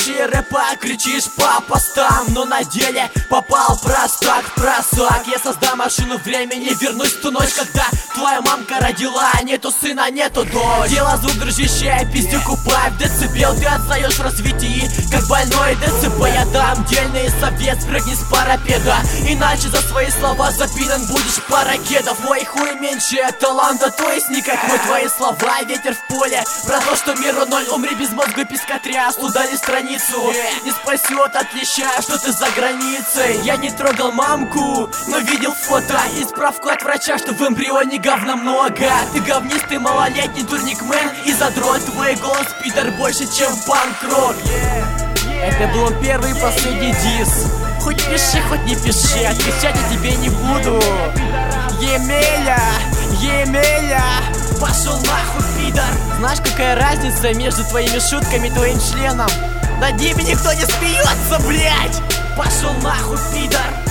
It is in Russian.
версии рэпа кричишь по постам, но на деле попал простак в просак. Я создам машину времени, вернусь в ту ночь, когда твоя мамка родила. Нету сына, нету дочь. Дело звук дрожащая, пиздюк упай в децибел. Ты отстаешь в развитии, как больной ДЦП. Я дам дельный совет, спрыгни с парапеда, иначе за свои слова запинан будешь паракедов. Мой хуй меньше таланта, то есть никакой. Твои слова ветер в поле, про то, что миру ноль. Умри без мозга, пескотряс, удали страницу. Не спасет от леща, что ты за границей. Я не трогал мамку, но видел фото и справку от врача, что в эмбрионе говна много. Ты говнистый малолетний дурник-мен и задрот. Твой голос, пидор, больше, чем панк-рок. Это был первый и последний дис. Хоть пиши, хоть не пиши, отвечать я тебе не буду. Емеля, Емеля, пошел нахуй, пидор. Знаешь, какая разница между твоими шутками и твоим членом? Над ними никто не смеется, блять. Пошел нахуй, пидор.